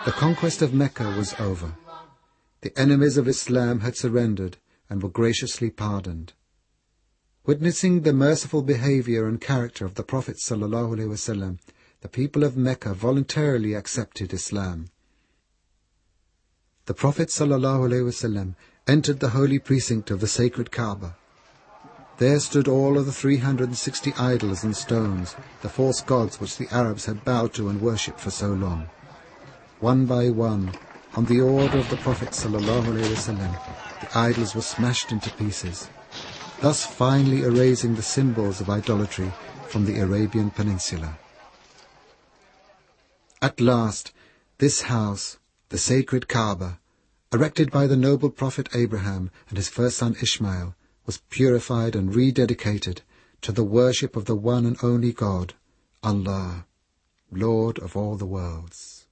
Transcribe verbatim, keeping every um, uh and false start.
The conquest of Mecca was over. The enemies of Islam had surrendered and were graciously pardoned. Witnessing the merciful behavior and character of the Prophet ﷺ, the people of Mecca voluntarily accepted Islam. The Prophet ﷺ entered the holy precinct of the sacred Kaaba. There stood all of the three hundred sixty idols and stones, the false gods which the Arabs had bowed to and worshipped for so long. One by one, on the order of the Prophet ﷺ, the idols were smashed into pieces, thus finally erasing the symbols of idolatry from the Arabian Peninsula. At last, this house, the sacred Kaaba, erected by the noble Prophet Abraham and his first son Ishmael, was purified and rededicated to the worship of the one and only God, Allah, Lord of all the worlds.